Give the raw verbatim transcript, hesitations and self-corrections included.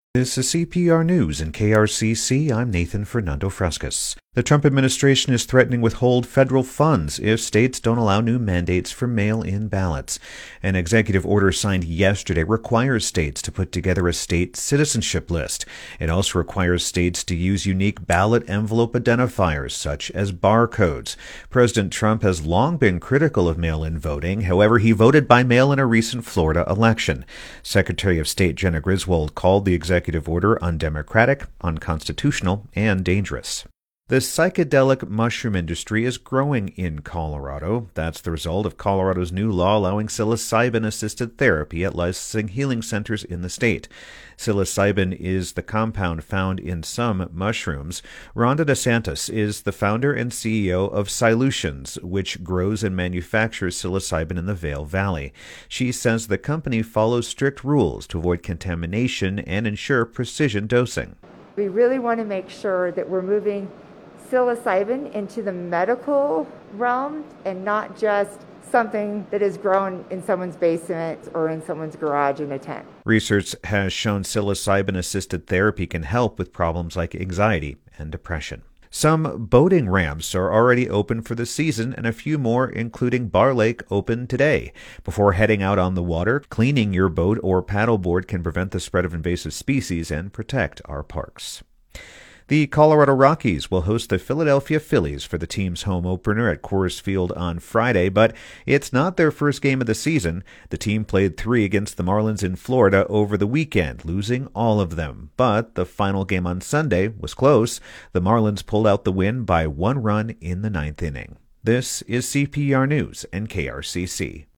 This is C P R News and K R C C. I'm Nathan Fernando Frescas. The Trump administration is threatening to withhold federal funds if states don't allow new mandates for mail-in ballots. An executive order signed yesterday requires states to put together a state citizenship list. It also requires states to use unique ballot envelope identifiers, such as barcodes. President Trump has long been critical of mail-in voting. However, he voted by mail in a recent Florida election. Secretary of State Jena Griswold called the executive order undemocratic, unconstitutional, and dangerous. The psychedelic mushroom industry is growing in Colorado. That's the result of Colorado's new law allowing psilocybin-assisted therapy at licensing healing centers in the state. Psilocybin is the compound found in some mushrooms. Rhonda DeSantis is the founder and C E O of Psilutions, which grows and manufactures psilocybin in the Vail Valley. She says the company follows strict rules to avoid contamination and ensure precision dosing. We really want to make sure that we're moving psilocybin into the medical realm and not just something that is grown in someone's basement or in someone's garage in a tent. Research has shown psilocybin-assisted therapy can help with problems like anxiety and depression. Some boating ramps are already open for the season, and a few more, including Bar Lake, open today. Before heading out on the water, cleaning your boat or paddleboard can prevent the spread of invasive species and protect our parks. The Colorado Rockies will host the Philadelphia Phillies for the team's home opener at Coors Field on Friday, but it's not their first game of the season. The team played three against the Marlins in Florida over the weekend, losing all of them. But the final game on Sunday was close. The Marlins pulled out the win by one run in the ninth inning. This is C P R News and K R C C.